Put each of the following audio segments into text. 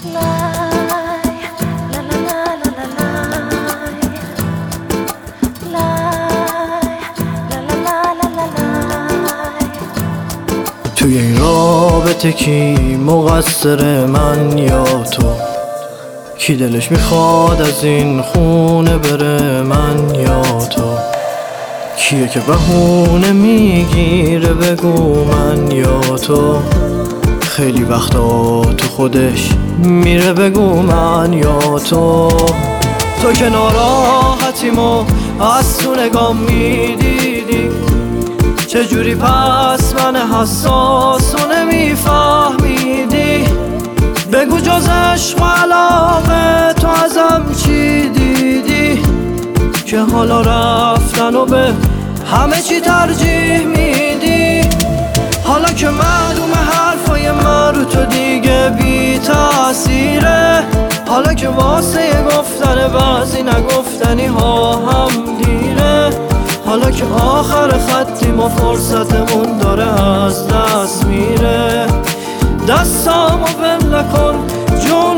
توی این رابطه کی مقصر، من یا تو؟ کی دلش میخواد از این خونه بره، من یا تو؟ کیه که بهونه میگیره بگو، من یا تو؟ خیلی وقتا تو خودش میره بگو، من یا تو؟ تو که ناراحتیمو از تو نگاه میدیدی، چجوری پس من حساسو نمیفهمیدی؟ بگو جز عشق و علاقه تو ازم چی دیدی، که حالا رفتن و به همه چی ترجیح میدی؟ حالا که معلومه حرفای من رو تو دیگه بی تأثیره، حالا که واسه گفتن بعضی نگفتنی ها هم دیره، حالا که آخر خطیم و فرصتمون داره از دست میره، دستامو بل نکن جون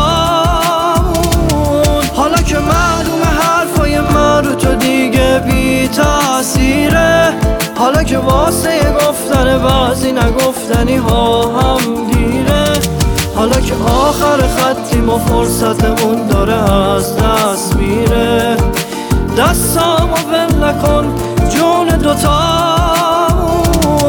دوتامون. حالا که معلومه حرفای من رو تو دیگه بی تأثیره، حالا که واسه گفتن بعضی نگفتنی ها هم دیره، حالا که آخر خطیم و فرصتمون داره از دست میره، دستامو بل نکن جون دوتامون.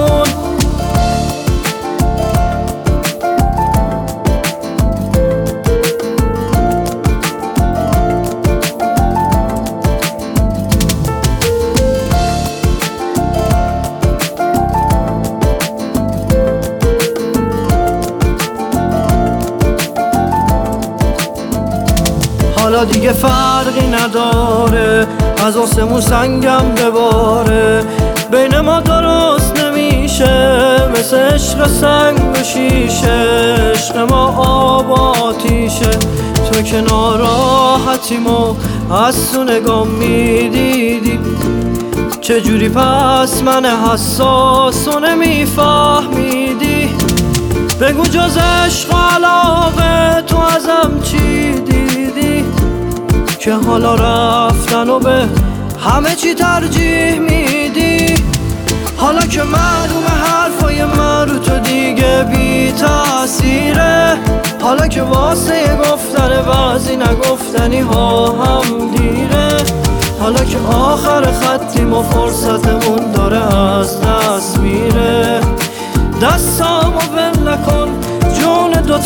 حالا دیگه فرقی نداره از آسمون سنگم بباره، بین ما درست نمیشه مثل عشق سنگ و شیشه، عشق ما آب و آتیشه. تو که ناراحتیمو از تو نگاه میدیدی، چجوری پس من حساسو نمیفهمیدی؟ بگو جز عشق و علاقه تو ازم چی دیدی، که حالا رفتن و به همه چی ترجیح میدی؟ حالا که معلومه حرفای من رو تو دیگه بی تأثیره، حالا که واسه گفتن بعضی نگفتنی ها هم دیره، حالا که آخر خطیم و فرصتمون داره از دست میره، دستامو بل نکن جون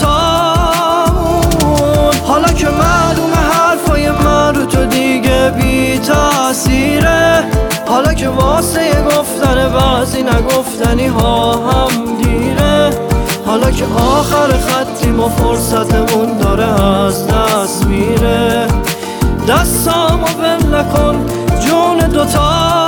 دوتامون. حالا که معلومه حرفای من رو تو دیگه بی تأثیره، حالا که واسه گفتن بعضی نگفتنی ها هم دیره، حالا که آخر خطیم و فرصتمون داره از دست میره، دستامو بل نکن جون دوتامون.